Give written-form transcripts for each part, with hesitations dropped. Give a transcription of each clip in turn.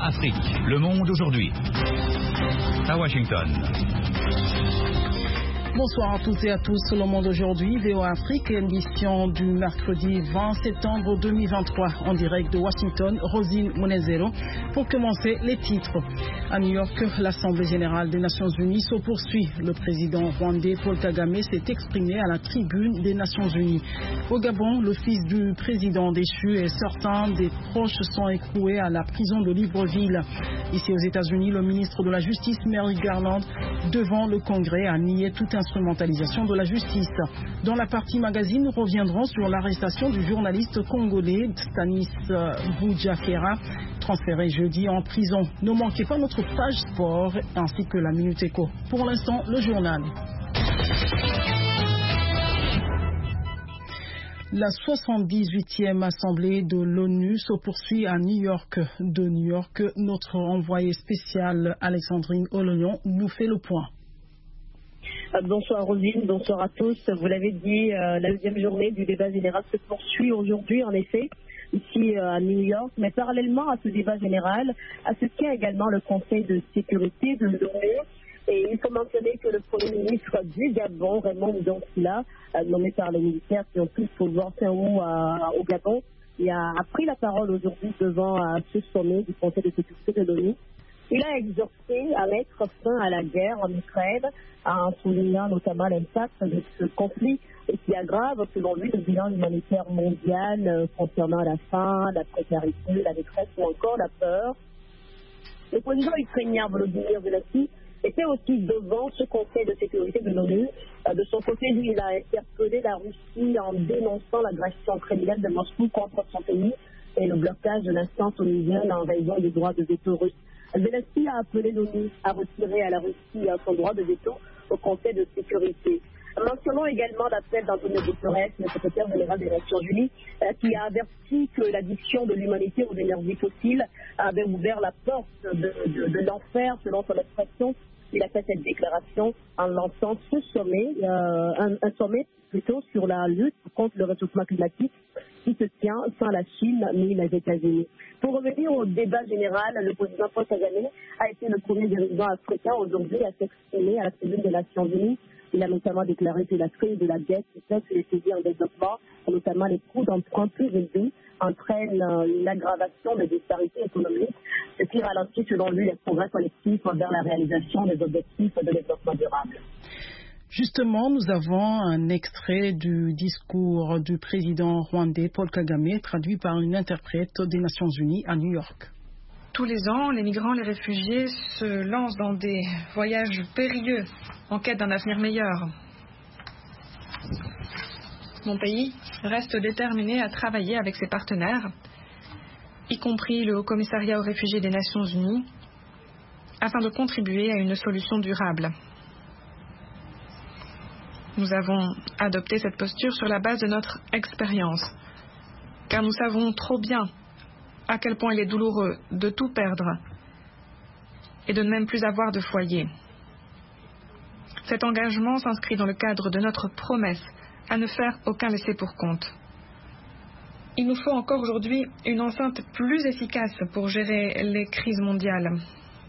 Afrique, le monde aujourd'hui. À Washington. Bonsoir à toutes et à tous. Le monde aujourd'hui, VOA Afrique, édition du mercredi 20 septembre 2023, en direct de Washington, Rosine Monezero. Pour commencer, les titres. À New York, l'Assemblée générale des Nations unies se poursuit. Le président rwandais Paul Kagame s'est exprimé à la tribune des Nations unies. Au Gabon, le fils du président déchu et certains des proches sont écroués à la prison de Libreville. Ici aux États-Unis, le ministre de la Justice, Merrick Garland, devant le Congrès, a nié toute instrumentalisation de la justice. Dans la partie magazine, nous reviendrons sur l'arrestation du journaliste congolais Stanis Boudjakera, transféré jeudi en prison. Ne manquez pas notre page sport ainsi que la Minute Éco. Pour l'instant, le journal. La 78e assemblée de l'ONU se poursuit à New York. De New York, notre envoyé spécial Alexandrine Olognon nous fait le point. Bonsoir Rosine, bonsoir à tous. Vous l'avez dit, la deuxième journée du débat général se poursuit aujourd'hui, en effet, ici à New York. Mais parallèlement à ce débat général, à ce tient également le Conseil de sécurité de l'ONU. Et il faut mentionner que le Premier ministre du Gabon, Raymond Dontila, nommé par les militaires qui ont pris le pouvoir au Gabon, il a pris la parole aujourd'hui devant ce sommet du Conseil de sécurité de l'ONU. Il a exhorté à mettre fin à la guerre en Ukraine, en soulignant notamment l'impact de ce conflit qui aggrave, selon lui, le bilan humanitaire mondial concernant la faim, la précarité, la détresse ou encore la peur. Le président ukrainien Volodymyr Zelensky était aussi devant ce Conseil de sécurité de l'ONU. De son côté, lui, il a interpellé la Russie en dénonçant l'agression criminelle de Moscou contre son pays et le blocage de l'instance onusienne en raison des droits de veto russes. Zelensky a appelé l'ONU à retirer à la Russie son droit de veto au Conseil de sécurité. Mentionnons également l'appel d'Antonio Guterres, le secrétaire général des Nations Unies, qui a averti que l'addiction de l'humanité aux énergies fossiles avait ouvert la porte de l'enfer, selon son expression. Il a fait cette déclaration en lançant ce sommet, un sommet plutôt sur la lutte contre le réchauffement climatique qui se tient sans la Chine ni les États-Unis. Pour revenir au débat général, le président Paul Kagame a été le premier dirigeant africain aujourd'hui à s'exprimer à la tribune des Nations Unies. Il a notamment déclaré que la crise de la dette fait les pays en développement, notamment les coûts d'emprunt plus élevés, entraînent une aggravation des disparités économiques, ce qui ralentit selon lui les progrès collectifs vers la réalisation des objectifs de développement durable. Justement, nous avons un extrait du discours du président rwandais Paul Kagame, traduit par une interprète des Nations Unies à New York. Tous les ans, les migrants, les réfugiés se lancent dans des voyages périlleux en quête d'un avenir meilleur. Mon pays reste déterminé à travailler avec ses partenaires, y compris le Haut-Commissariat aux réfugiés des Nations Unies, afin de contribuer à une solution durable. Nous avons adopté cette posture sur la base de notre expérience, car nous savons trop bien à quel point il est douloureux de tout perdre et de ne même plus avoir de foyer. Cet engagement s'inscrit dans le cadre de notre promesse à ne faire aucun laissé pour compte. Il nous faut encore aujourd'hui une enceinte plus efficace pour gérer les crises mondiales.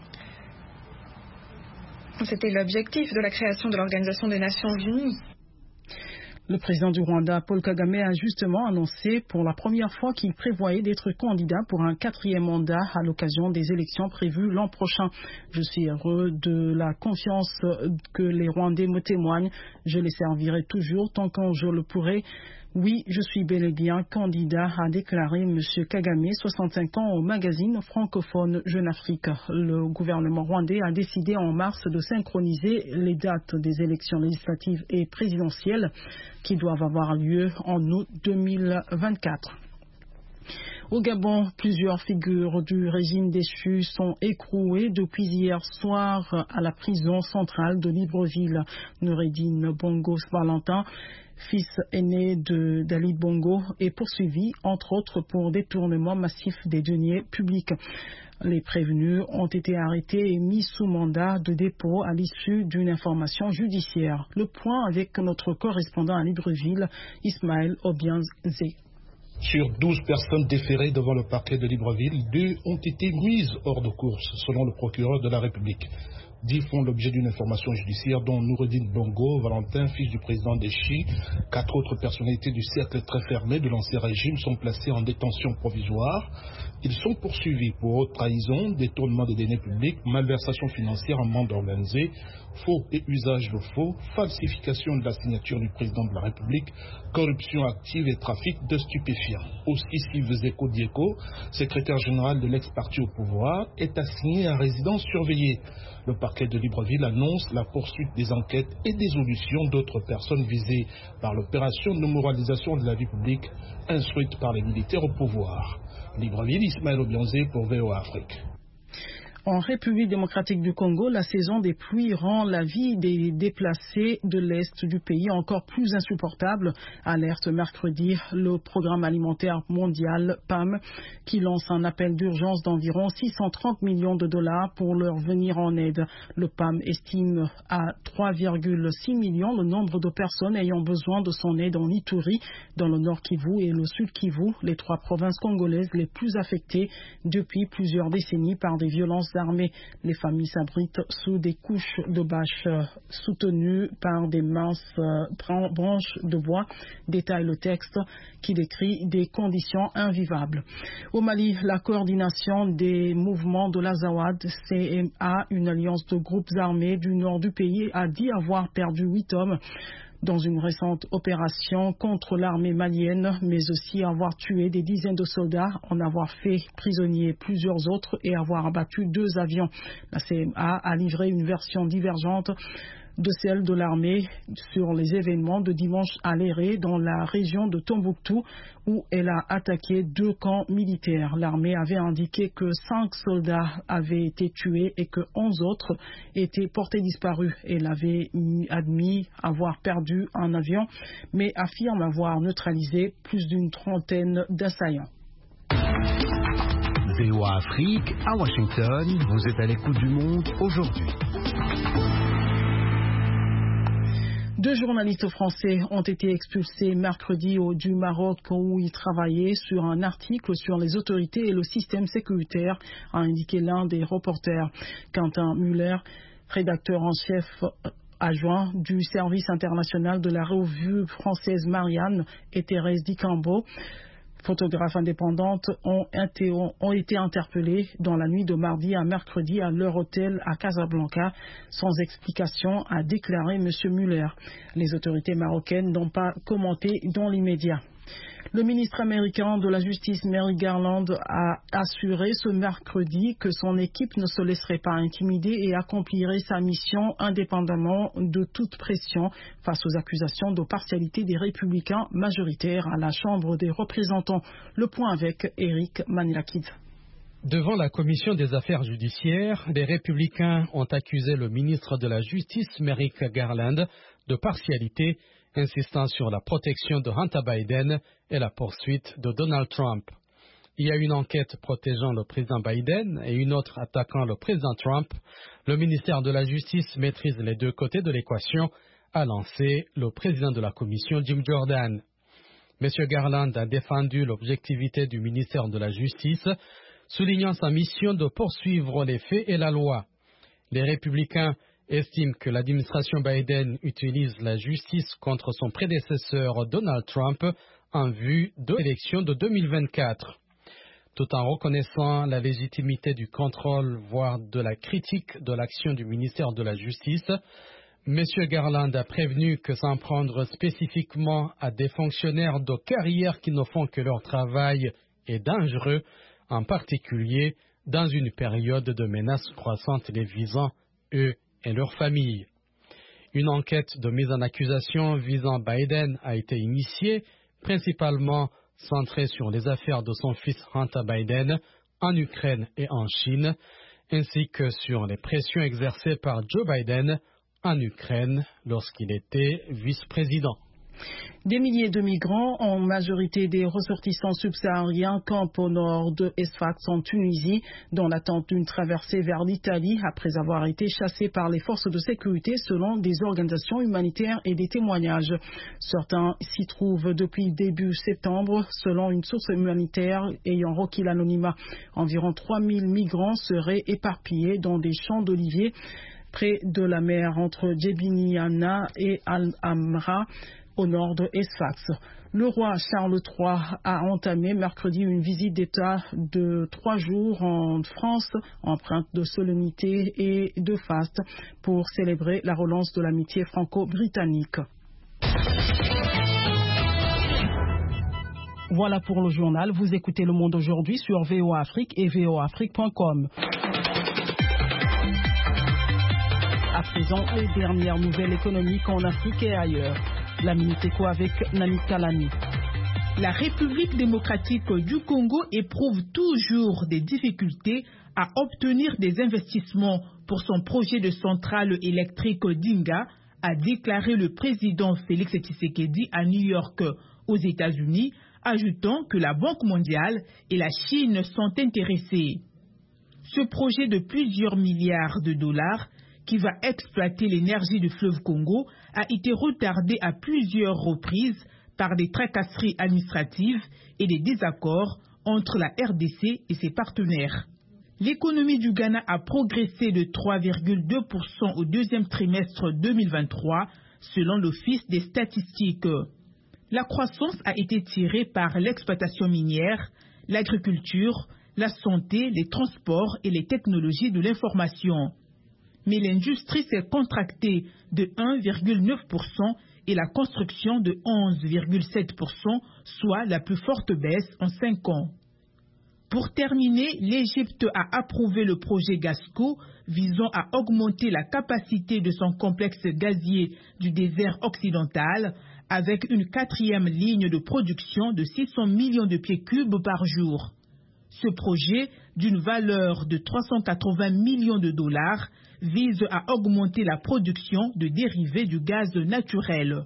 C'était l'objectif de la création de l'Organisation des Nations Unies. Le président du Rwanda, Paul Kagame, a justement annoncé pour la première fois qu'il prévoyait d'être candidat pour un 4e mandat à l'occasion des élections prévues l'an prochain. Je suis heureux de la confiance que les Rwandais me témoignent. Je les servirai toujours tant que je le pourrai. Oui, je suis bel et bien candidat, a déclaré M. Kagame, 65 ans, au magazine francophone Jeune Afrique. Le gouvernement rwandais a décidé en mars de synchroniser les dates des élections législatives et présidentielles qui doivent avoir lieu en août 2024. Au Gabon, plusieurs figures du régime déchu sont écrouées depuis hier soir à la prison centrale de Libreville. Noureddine Bongo Valentin, fils aîné d'Ali Bongo, est poursuivi, entre autres, pour détournement massif des deniers publics. Les prévenus ont été arrêtés et mis sous mandat de dépôt à l'issue d'une information judiciaire. Le point avec notre correspondant à Libreville, Ismaël Obianzé. Sur 12 personnes déférées devant le parquet de Libreville, 2 ont été mises hors de course, selon le procureur de la République. 10 font l'objet d'une information judiciaire, dont Noureddine Bongo, Valentin, fils du président des Chi. 4 autres personnalités du cercle très fermé de l'ancien régime sont placées en détention provisoire. Ils sont poursuivis pour haute trahison, détournement des deniers publics, malversation financière en bande organisée, faux et usage de faux, falsification de la signature du président de la République, corruption active et trafic de stupéfiants. Aussi, Sylvestre Dieko, secrétaire général de l'ex-parti au pouvoir, est assigné à résidence surveillée. Le parquet de Libreville annonce la poursuite des enquêtes et des auditions d'autres personnes visées par l'opération de moralisation de la vie publique instruite par les militaires au pouvoir. Libreville, Ismaël Obianzé pour VOA Afrique. En République démocratique du Congo, la saison des pluies rend la vie des déplacés de l'Est du pays encore plus insupportable. Alerte mercredi le Programme alimentaire mondial PAM qui lance un appel d'urgence d'environ 630 millions de dollars pour leur venir en aide. Le PAM estime à 3,6 millions le nombre de personnes ayant besoin de son aide en Ituri, dans le Nord Kivu et le Sud Kivu, les 3 provinces congolaises les plus affectées depuis plusieurs décennies par des violences armées. Les familles s'abritent sous des couches de bâches soutenues par des minces branches de bois, détaille le texte qui décrit des conditions invivables. Au Mali, la coordination des mouvements de l'Azawad, CMA, une alliance de groupes armés du nord du pays, a dit avoir perdu 8 hommes dans une récente opération contre l'armée malienne, mais aussi avoir tué des dizaines de soldats, en avoir fait prisonniers plusieurs autres et avoir abattu 2 avions. La CMA a livré une version divergente de celle de l'armée sur les événements de dimanche à Léré dans la région de Tombouctou où elle a attaqué 2 camps militaires. L'armée avait indiqué que 5 soldats avaient été tués et que 11 autres étaient portés disparus. Elle avait admis avoir perdu un avion mais affirme avoir neutralisé plus d'une trentaine d'assaillants. VOA Afrique, à Washington, vous êtes à l'écoute du monde aujourd'hui. 2 journalistes français ont été expulsés mercredi du Maroc où ils travaillaient sur un article sur les autorités et le système sécuritaire, a indiqué l'un des reporters. Quentin Muller, rédacteur en chef adjoint du service international de la revue française Marianne, et Thérèse Dicambo, photographes indépendantes, ont été interpellées dans la nuit de mardi à mercredi à leur hôtel à Casablanca, sans explication, a déclaré M. Muller. Les autorités marocaines n'ont pas commenté dans l'immédiat. Le ministre américain de la Justice, Merrick Garland, a assuré ce mercredi que son équipe ne se laisserait pas intimider et accomplirait sa mission indépendamment de toute pression face aux accusations de partialité des républicains majoritaires à la Chambre des représentants. Le point avec Eric Manilakid. Devant la commission des affaires judiciaires, les républicains ont accusé le ministre de la Justice, Merrick Garland, de partialité, insistant sur la protection de Hunter Biden et la poursuite de Donald Trump. Il y a une enquête protégeant le président Biden et une autre attaquant le président Trump. Le ministère de la Justice maîtrise les 2 côtés de l'équation, a lancé le président de la commission, Jim Jordan. M. Garland a défendu l'objectivité du ministère de la Justice, soulignant sa mission de poursuivre les faits et la loi. Les républicains estime que l'administration Biden utilise la justice contre son prédécesseur Donald Trump en vue de l'élection de 2024. Tout en reconnaissant la légitimité du contrôle, voire de la critique de l'action du ministère de la Justice, M. Garland a prévenu que s'en prendre spécifiquement à des fonctionnaires de carrière qui ne font que leur travail est dangereux, en particulier dans une période de menaces croissantes les visant, eux et leurs familles. Une enquête de mise en accusation visant Biden a été initiée, principalement centrée sur les affaires de son fils Hunter Biden en Ukraine et en Chine, ainsi que sur les pressions exercées par Joe Biden en Ukraine lorsqu'il était vice-président. Des milliers de migrants, en majorité des ressortissants subsahariens, campent au nord de Sfax en Tunisie, dans l'attente d'une traversée vers l'Italie, après avoir été chassés par les forces de sécurité selon des organisations humanitaires et des témoignages. Certains s'y trouvent depuis début septembre, selon une source humanitaire ayant requis l'anonymat. Environ 3000 migrants seraient éparpillés dans des champs d'oliviers près de la mer entre Djebiniana et Al-Amra, au nord de Sfax. Le roi Charles III a entamé mercredi une visite d'État de 3 jours en France, empreinte de solennité et de faste, pour célébrer la relance de l'amitié franco-britannique. Voilà pour le journal. Vous écoutez Le Monde aujourd'hui sur VOA Afrique et voaafrique.com. À présent, les dernières nouvelles économiques en Afrique et ailleurs. La Minute Éco avec Nani Kalani. La République démocratique du Congo éprouve toujours des difficultés à obtenir des investissements pour son projet de centrale électrique d'Inga, a déclaré le président Félix Tshisekedi à New York, aux États-Unis, ajoutant que la Banque mondiale et la Chine sont intéressés. Ce projet de plusieurs milliards de dollars qui va exploiter l'énergie du fleuve Congo, a été retardé à plusieurs reprises par des tracasseries administratives et des désaccords entre la RDC et ses partenaires. L'économie du Ghana a progressé de 3,2% au deuxième trimestre 2023, selon l'Office des statistiques. La croissance a été tirée par l'exploitation minière, l'agriculture, la santé, les transports et les technologies de l'information. Mais l'industrie s'est contractée de 1,9% et la construction de 11,7%, soit la plus forte baisse en 5 ans. Pour terminer, l'Égypte a approuvé le projet Gasco visant à augmenter la capacité de son complexe gazier du désert occidental avec une 4e ligne de production de 600 millions de pieds cubes par jour. Ce projet, d'une valeur de 380 millions de dollars, vise à augmenter la production de dérivés du gaz naturel.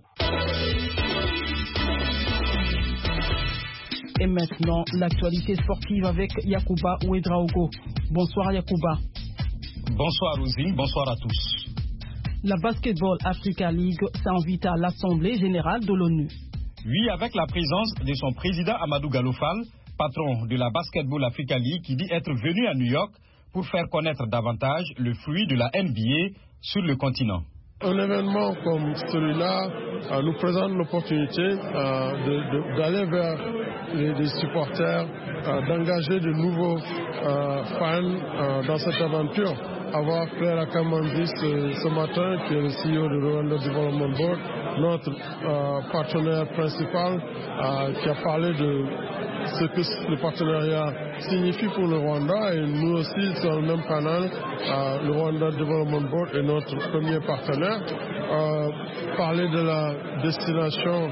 Et maintenant, l'actualité sportive avec Yacouba Ouedraogo. Bonsoir Yacouba. Bonsoir Rosine, bonsoir à tous. La Basketball Africa League s'invite à l'Assemblée générale de l'ONU. Oui, avec la présence de son président Amadou Gallo Fall, patron de la Basketball Africa League, qui dit être venu à New York pour faire connaître davantage le fruit de la NBA sur le continent. Un événement comme celui-là nous présente l'opportunité d'aller vers les supporters, d'engager de nouveaux fans dans cette aventure. Avoir Claire Akamandi ce matin, qui est le CEO de Rwanda Development Board, notre partenaire principal, qui a parlé de ce que le partenariat signifie pour le Rwanda, et nous aussi sur le même canal, le Rwanda Development Board est notre premier partenaire. Parler de la destination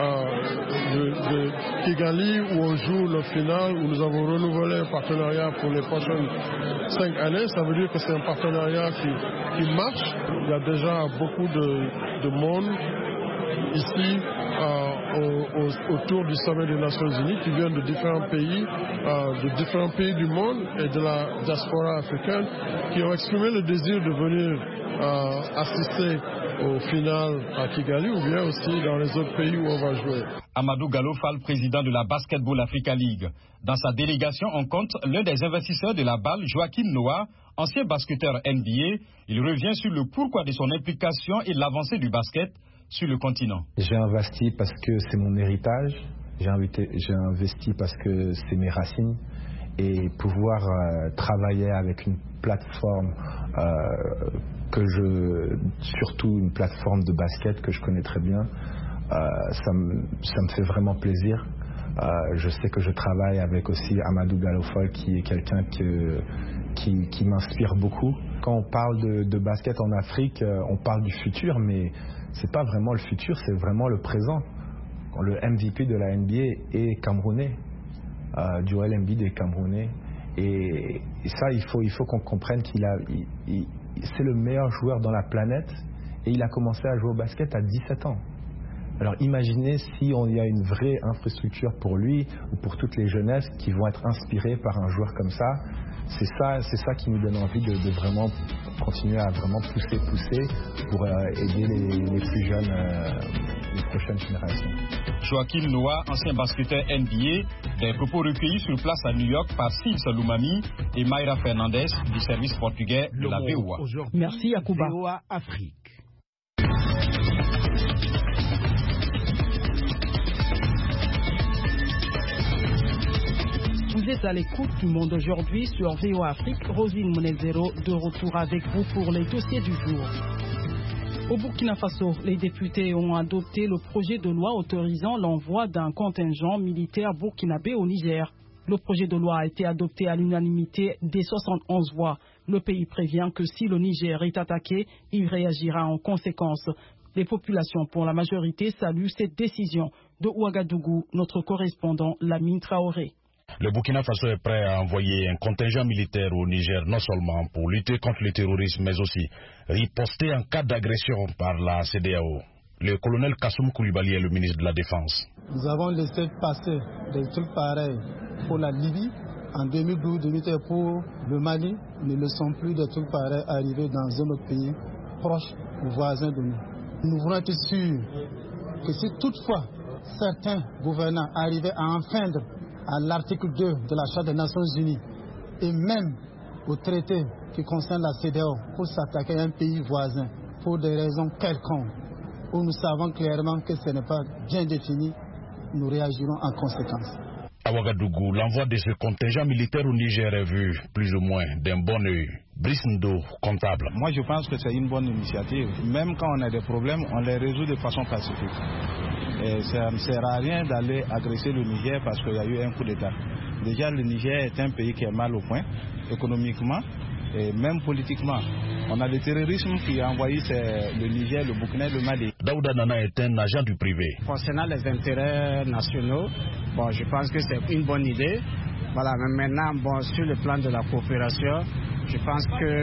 de Kigali où on joue le final, où nous avons renouvelé un partenariat pour les prochaines 5 années, ça veut dire que c'est un partenariat qui marche. Il y a déjà beaucoup de monde ici autour du sommet des Nations Unies qui viennent de différents pays du monde et de la diaspora africaine qui ont exprimé le désir de venir assister au final à Kigali ou bien aussi dans les autres pays où on va jouer. Amadou Gallo Fall, président de la Basketball Africa League. Dans sa délégation, on compte l'un des investisseurs de la balle, Joachim Noah, ancien basketteur NBA. Il revient sur le pourquoi de son implication et l'avancée du basket sur le continent. J'ai investi parce que c'est mon héritage, j'ai investi parce que c'est mes racines, et pouvoir travailler avec une plateforme surtout une plateforme de basket que je connais très bien, ça me fait vraiment plaisir. Je sais que je travaille avec aussi Amadou Gallo Fall, qui est quelqu'un qui m'inspire beaucoup. Quand on parle de basket en Afrique, on parle du futur, mais c'est pas vraiment le futur, c'est vraiment le présent. Le MVP de la NBA est camerounais, Joel Embiid est camerounais, et ça il faut qu'on comprenne c'est le meilleur joueur dans la planète, et il a commencé à jouer au basket à 17 ans. Alors imaginez si il y a une vraie infrastructure pour lui ou pour toutes les jeunesses qui vont être inspirées par un joueur comme ça. C'est ça qui nous donne envie de vraiment continuer à vraiment pousser pour aider les plus jeunes, les prochaines générations. Joachim Noah, ancien basketteur NBA, des propos recueillis sur place à New York par Steve Saloumami et Mayra Fernandez du service portugais de la VOA. Merci Yacouba. VOA Afrique. Vous êtes à l'écoute du Monde aujourd'hui sur VOA Afrique. Rosine Monezero de retour avec vous pour les dossiers du jour. Au Burkina Faso, les députés ont adopté le projet de loi autorisant l'envoi d'un contingent militaire burkinabé au Niger. Le projet de loi a été adopté à l'unanimité des 71 voix. Le pays prévient que si le Niger est attaqué, il réagira en conséquence. Les populations, pour la majorité, saluent cette décision. De Ouagadougou, notre correspondant Lamine Traoré. Le Burkina Faso est prêt à envoyer un contingent militaire au Niger, non seulement pour lutter contre le terrorisme, mais aussi riposter en cas d'agression par la CEDEAO. Le colonel Kassoum Koulibaly est le ministre de la Défense. Nous avons laissé passer des trucs pareils pour la Libye en 2012, pour le Mali. Ne laissons plus des trucs pareils arriver dans un autre pays proche ou voisin de nous. Nous voulons être sûrs que si toutefois certains gouvernants arrivaient à enfreindre à l'article 2 de la Charte des Nations Unies et même au traité qui concerne la CEDEAO pour s'attaquer à un pays voisin pour des raisons quelconques, où nous savons clairement que ce n'est pas bien défini, nous réagirons en conséquence. À Ouagadougou, l'envoi de ce contingent militaire au Niger est vu plus ou moins d'un bon œil. Brice Ndo, comptable. Moi je pense que c'est une bonne initiative. Même quand on a des problèmes, on les résout de façon pacifique. Et ça ne sert à rien d'aller agresser le Niger parce qu'il y a eu un coup d'État. Déjà le Niger est un pays qui est mal au point, économiquement et même politiquement. On a le terrorisme qui a envoyé le Niger, le Burkina et le Mali. Daouda Nana est un agent du privé. Concernant les intérêts nationaux, je pense que c'est une bonne idée. Voilà, mais maintenant, sur le plan de la coopération, je pense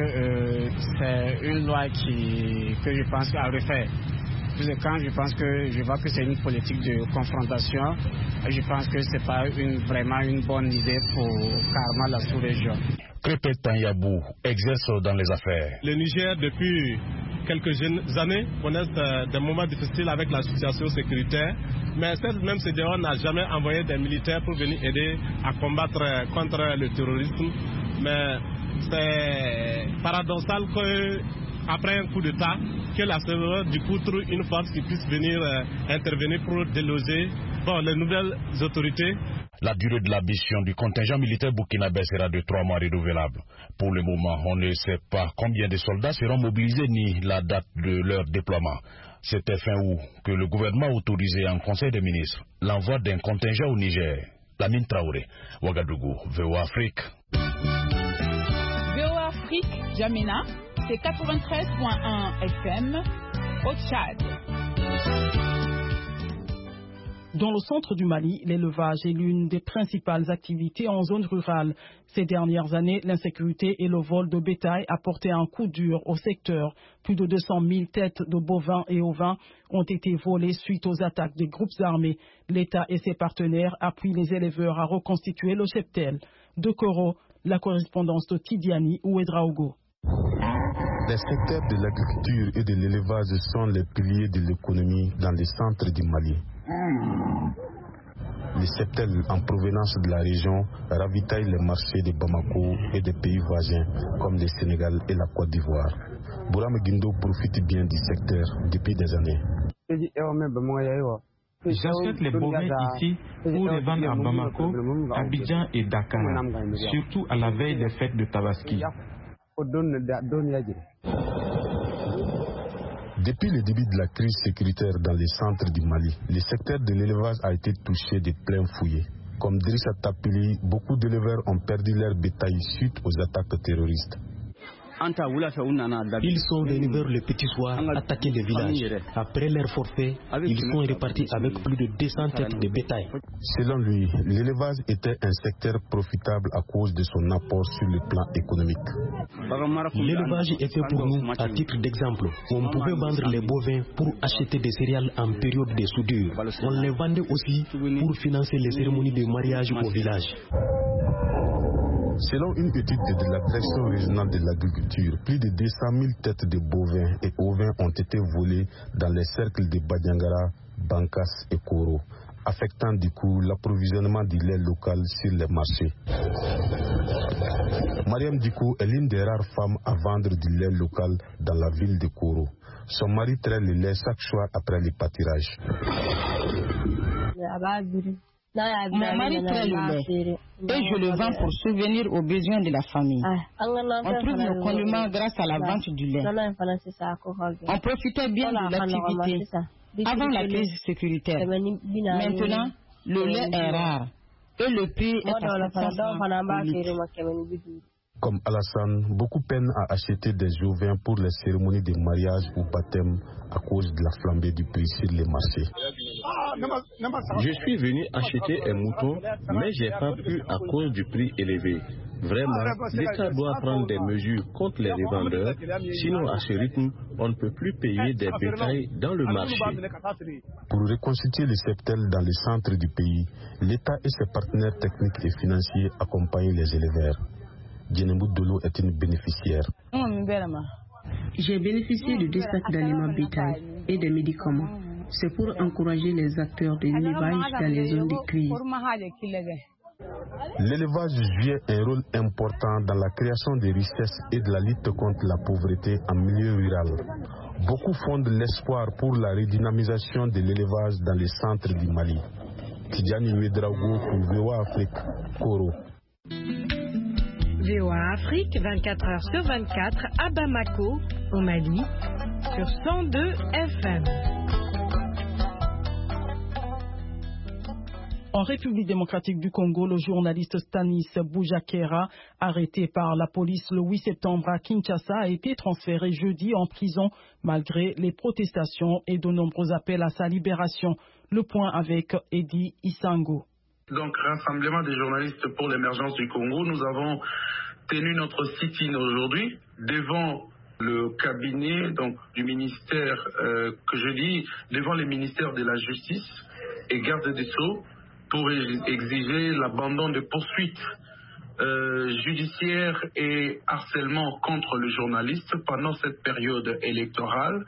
que c'est une loi que je pense à refaire. Quand je vois que c'est une politique de confrontation, je pense que ce n'est pas vraiment une bonne idée pour carrément la sous-région. Krépé Tanyabou exerce dans les affaires. Le Niger, depuis quelques années, connaît des moments difficiles avec la situation sécuritaire, mais cette même CEDEAO n'a jamais envoyé des militaires pour venir aider à combattre contre le terrorisme. Mais c'est paradoxal qu'après un coup d'État, que la CEDEAO du coup trouve une force qui puisse venir intervenir pour déloger les nouvelles autorités. La durée de la mission du contingent militaire burkinabé sera de 3 mois renouvelable. Pour le moment, on ne sait pas combien de soldats seront mobilisés ni la date de leur déploiement. C'était fin août que le gouvernement a autorisé en Conseil des ministres l'envoi d'un contingent au Niger. Lamine Traoré, Ouagadougou, VOA Afrique. VOA Afrique, Jamena, c'est 93.1 FM au Tchad. Dans le centre du Mali, l'élevage est l'une des principales activités en zone rurale. Ces dernières années, l'insécurité et le vol de bétail a porté un coup dur au secteur. Plus de 200 000 têtes de bovins et ovins ont été volées suite aux attaques des groupes armés. L'État et ses partenaires appuient les éleveurs à reconstituer le cheptel. De Koro, la correspondance de Tidiani Ouedraogo. Les secteurs de l'agriculture et de l'élevage sont les piliers de l'économie dans le centre du Mali. Les cheptels en provenance de la région ravitaillent les marchés de Bamako et des pays voisins comme le Sénégal et la Côte d'Ivoire. Bourama Guindo profite bien du secteur depuis des années. J'achète les bovins ici pour les vendre à Bamako, Abidjan et Dakar, surtout à la veille des fêtes de Tabaski. Depuis le début de la crise sécuritaire dans les centres du Mali, le secteur de l'élevage a été touché de plein fouet. Comme Drissa Tapili, beaucoup d'éleveurs ont perdu leur bétail suite aux attaques terroristes. Ils sont venus vers le petit soir attaquer le village. Après leur forfait, ils sont repartis avec plus de 200 têtes de bétail. Selon lui, l'élevage était un secteur profitable à cause de son apport sur le plan économique. L'élevage était pour nous, à titre d'exemple, on pouvait vendre les bovins pour acheter des céréales en période de soudure. On les vendait aussi pour financer les cérémonies de mariage au village. Selon une étude de la Direction régionale de l'agriculture, plus de 200 000 têtes de bovins et ovins ont été volées dans les cercles de Badiangara, Bankas et Koro, affectant du coup l'approvisionnement du lait local sur les marchés. Mariam Dikou est l'une des rares femmes à vendre du lait local dans la ville de Koro. Son mari traite le lait chaque soir après le pâturage. Mon mari traite le lait et je le vends pour subvenir aux besoins de la famille. On trouve nos condiments grâce à la vente du lait. On profitait bien de l'activité avant la crise sécuritaire. Maintenant, le lait est rare et le prix est à 700 $. Comme Alassane, beaucoup peinent à acheter des ovins pour les cérémonies de mariage ou baptême à cause de la flambée du prix sur les marchés. Je suis venu acheter un mouton, mais j'ai pas pu à cause du prix élevé. Vraiment, l'État doit prendre des mesures contre les revendeurs, sinon à ce rythme, on ne peut plus payer des bétails dans le marché. Pour reconstituer le septel dans le centre du pays, l'État et ses partenaires techniques et financiers accompagnent les éleveurs. Djenebou Dolo est une bénéficiaire. J'ai bénéficié de 2 sacs d'aliments bétail et des médicaments. C'est pour encourager les acteurs de l'élevage dans les zones de crise. L'élevage joue un rôle important dans la création de richesses et de la lutte contre la pauvreté en milieu rural. Beaucoup fondent l'espoir pour la redynamisation de l'élevage dans les centres du Mali. Tidjani Ouedraogo pour VOA Afrique, Koro. VOA Afrique, 24 heures sur 24, à Bamako, au Mali, sur 102 FM. En République démocratique du Congo, le journaliste Stanis Boujakera, arrêté par la police le 8 septembre à Kinshasa, a été transféré jeudi en prison malgré les protestations et de nombreux appels à sa libération. Le point avec Eddie Isango. Donc, Rassemblement des journalistes pour l'émergence du Congo, nous avons tenu notre sit-in aujourd'hui devant le cabinet donc, du ministère, devant les ministères de la Justice et Garde des Sceaux pour exiger l'abandon de poursuites judiciaires et harcèlement contre le journaliste pendant cette période électorale.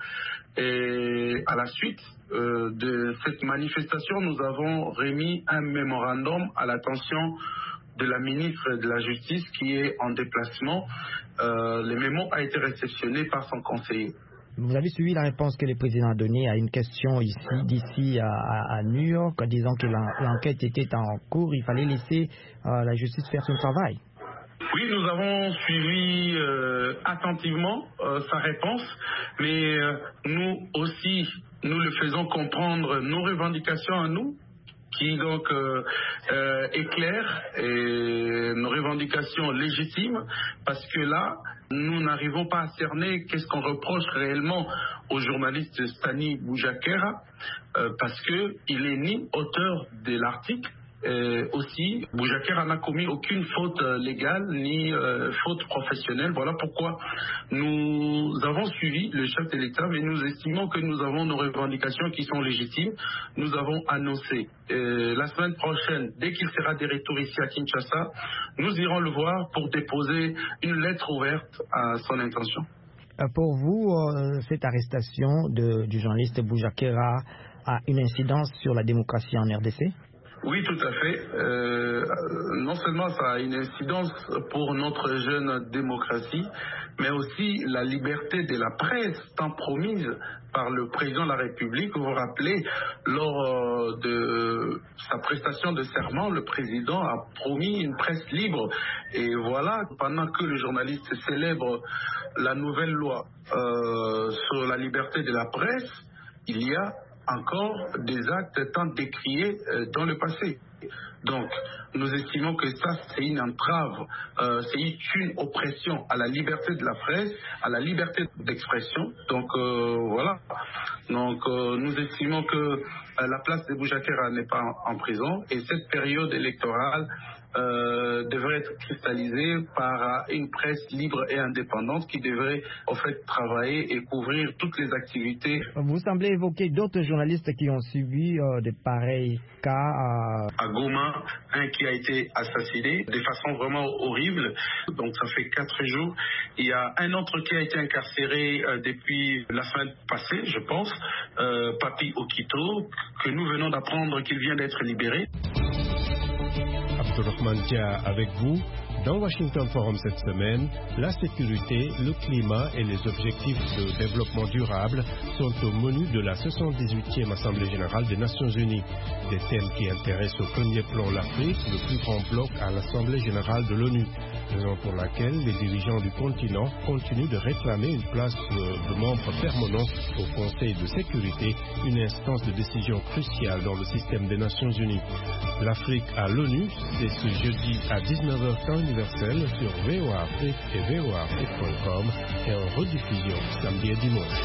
Et à la suite de cette manifestation, nous avons remis un mémorandum à l'attention de la ministre de la Justice qui est en déplacement. Le mémo a été réceptionné par son conseiller. Vous avez suivi la réponse que le président a donnée à une question d'ici à New York, disant que l'enquête était en cours, il fallait laisser la justice faire son travail. Oui, nous avons suivi attentivement sa réponse, mais nous aussi, nous le faisons comprendre nos revendications à nous, qui donc éclairent nos revendications légitimes, parce que là, nous n'arrivons pas à cerner qu'est-ce qu'on reproche réellement au journaliste Stanis Boujakera, parce qu'il est ni auteur de l'article, aussi, Boujakera n'a commis aucune faute légale ni faute professionnelle. Voilà pourquoi nous avons suivi le chef de l'État, mais nous estimons que nous avons nos revendications qui sont légitimes. Nous avons annoncé la semaine prochaine, dès qu'il sera de retour ici à Kinshasa, nous irons le voir pour déposer une lettre ouverte à son intention. Pour vous, cette arrestation du journaliste Boujakera a une incidence sur la démocratie en RDC ? Oui, tout à fait. Non seulement ça a une incidence pour notre jeune démocratie, mais aussi la liberté de la presse tant promise par le président de la République. Vous vous rappelez, lors de sa prestation de serment, le président a promis une presse libre. Et voilà, pendant que le journaliste célèbre la nouvelle loi sur la liberté de la presse, il y a encore des actes tant décriés dans le passé. Donc, nous estimons que ça, c'est une entrave, c'est une oppression à la liberté de la presse, à la liberté d'expression. Donc voilà. Donc nous estimons que la place de Boujakera n'est pas en prison et cette période électorale devrait être cristallisée par une presse libre et indépendante qui devrait en fait travailler et couvrir toutes les activités. Vous semblez évoquer d'autres journalistes qui ont subi de pareils cas. À Goma, un qui a été assassiné de façon vraiment horrible, donc ça fait 4 jours. Il y a un autre qui a été incarcéré depuis la semaine passée, je pense, Papi Okito, que nous venons d'apprendre qu'il vient d'être libéré. Abdourahmane Dia avec vous. Dans Washington Forum cette semaine, la sécurité, le climat et les objectifs de développement durable sont au menu de la 78e Assemblée générale des Nations unies. Des thèmes qui intéressent au premier plan l'Afrique, le plus grand bloc à l'Assemblée générale de l'ONU. Raison pour laquelle les dirigeants du continent continuent de réclamer une place de membre permanent au Conseil de sécurité, une instance de décision cruciale dans le système des Nations unies. L'Afrique à l'ONU, c'est ce jeudi à 19h temps universel sur VOA Afrique et voaafrique.com et en rediffusion samedi et dimanche.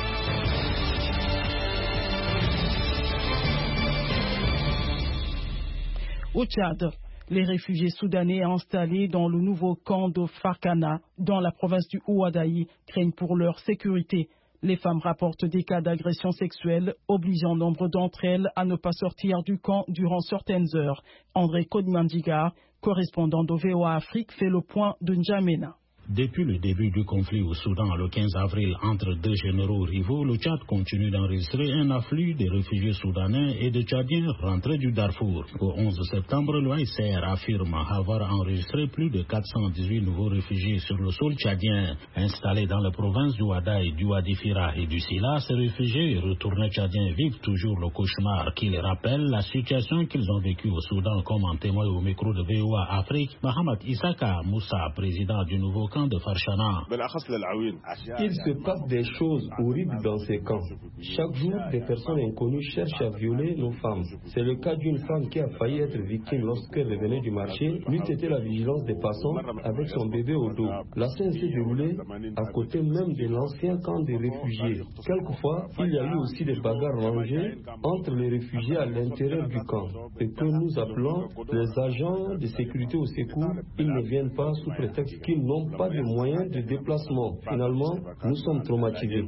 Au Tchad, les réfugiés soudanais installés dans le nouveau camp de Farkana, dans la province du Ouadaï, craignent pour leur sécurité. Les femmes rapportent des cas d'agression sexuelle, obligeant nombre d'entre elles à ne pas sortir du camp durant certaines heures. André Kodmandigar, correspondant de VOA Afrique, fait le point de N'Djamena. Depuis le début du conflit au Soudan le 15 avril entre deux généraux rivaux, le Tchad continue d'enregistrer un afflux de réfugiés soudanais et de Tchadiens rentrés du Darfour. Au 11 septembre, l'OICR affirme avoir enregistré plus de 418 nouveaux réfugiés sur le sol tchadien. Installés dans les provinces du Ouadaï, du Wadifira et du Sila, ces réfugiés retournés tchadiens vivent toujours le cauchemar qui les rappelle la situation qu'ils ont vécue au Soudan, comme en témoigne au micro de VOA Afrique, Mohamed Issaka Moussa, président du nouveau camp de Farchana. Il se passe des choses horribles dans ces camps. Chaque jour, des personnes inconnues cherchent à violer nos femmes. C'est le cas d'une femme qui a failli être victime lorsqu'elle revenait du marché. Lui, c'était la vigilance des passants avec son bébé au dos. La scène s'est déroulée à côté même de l'ancien camp des réfugiés. Quelquefois, il y a eu aussi des bagarres rangées entre les réfugiés à l'intérieur du camp. Et que nous appelons les agents de sécurité au secours, ils ne viennent pas sous prétexte qu'ils n'ont pas de moyens de déplacement. Finalement, nous sommes traumatisés.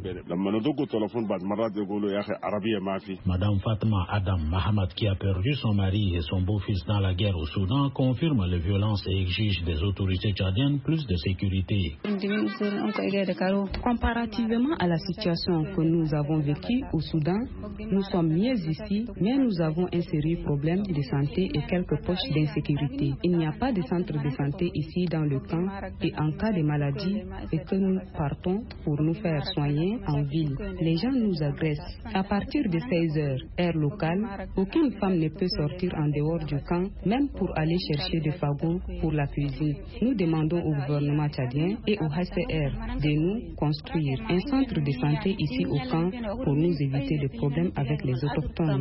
Madame Fatma Adam Mahamat, qui a perdu son mari et son beau-fils dans la guerre au Soudan, confirme les violences et exige des autorités tchadiennes plus de sécurité. Comparativement à la situation que nous avons vécue au Soudan, nous sommes mieux ici, mais nous avons un sérieux problème de santé et quelques poches d'insécurité. Il n'y a pas de centre de santé ici dans le camp et en cas de maladie et que nous partons pour nous faire soigner en ville. Les gens nous agressent. À partir de 16 heures, heure locale, aucune femme ne peut sortir en dehors du camp, même pour aller chercher des fagots pour la cuisine. Nous demandons au gouvernement tchadien et au HCR de nous construire un centre de santé ici au camp pour nous éviter des problèmes avec les autochtones.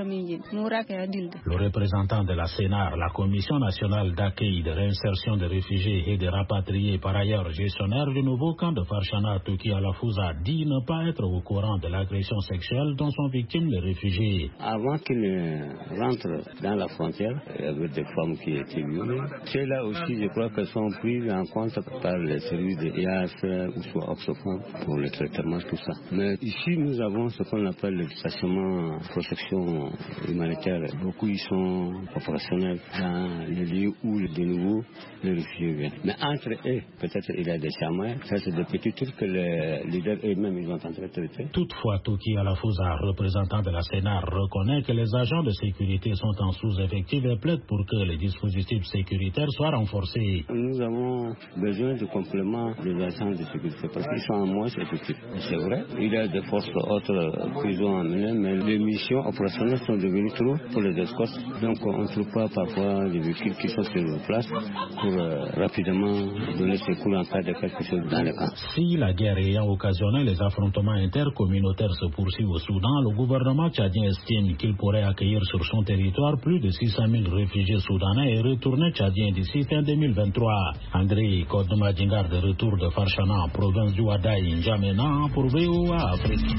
Le représentant de la CNAR, la Commission nationale d'accueil, de réinsertion des réfugiés et des rapatriés, par ailleurs gestionnaire du nouveau camp de Farchana, Toki Alafouza, dit ne pas être au courant de l'agression sexuelle dont sont victimes les réfugiés. Avant qu'ils ne rentrent dans la frontière, il y avait des femmes qui étaient violées. Celles-là aussi, je crois qu'elles sont prises en compte par les services de IAS ou soit Oxfam pour le traitement, tout ça. Mais ici, nous avons ce qu'on appelle le détachement protection humanitaire. Beaucoup ils sont opérationnels dans les lieux où de nouveau les réfugiés viennent. Mais entre eux, peut-être il y a des chamans, ça c'est des petits trucs que les leaders eux-mêmes ils ont en train de traiter. Toutefois, Toki Alafouza, représentant de la CNAR, reconnaît que les agents de sécurité sont en sous-effectif et plaide pour que les dispositifs sécuritaires soient renforcés. Nous avons besoin de compléments des agents de sécurité parce qu'ils sont en moins effectifs. C'est vrai, il y a des forces autres qu'ils ont amenées, mais les missions opérationnelles sont devenues trop pour les escortes. Donc on ne trouve pas parfois des véhicules qui sont sur place pour rapidement donner sécurité. s'écoule en faire de quelque chose dans le camp. Si la guerre ayant occasionné les affrontements intercommunautaires se poursuit au Soudan, le gouvernement tchadien estime qu'il pourrait accueillir sur son territoire plus de 600 000 réfugiés soudanais et retournés tchadiens d'ici fin 2023. André Kodma-Djingar de retour de Farchana, province du Wadaï, N'Djamena, pour VOA Afrique.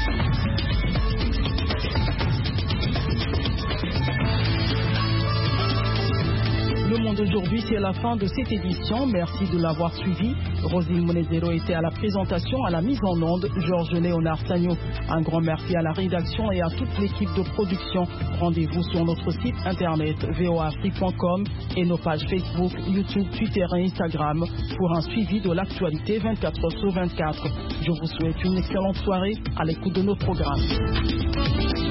Le Monde aujourd'hui, c'est la fin de cette édition. Merci de l'avoir suivi. Rosine Monezero était à la présentation, à la mise en onde. Georges Léonard Sagno. Un grand merci à la rédaction et à toute l'équipe de production. Rendez-vous sur notre site internet voaafrique.com et nos pages Facebook, YouTube, Twitter et Instagram pour un suivi de l'actualité 24h sur 24. Je vous souhaite une excellente soirée à l'écoute de nos programmes.